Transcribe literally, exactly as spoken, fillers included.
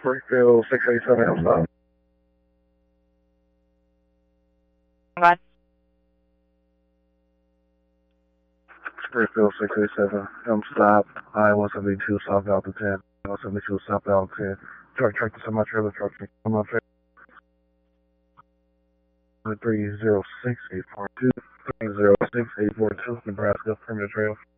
Springfield six eighty-seven, I'm stop. God. Springfield six eighty-seven, I'm stop. I one seventy-two southbound to ten. one seventy-two southbound to ten. Truck, truck to semi trailer, truck to semi trailer. three zero six eight four two, three zero six eight four two, Nebraska, Permanent Trail.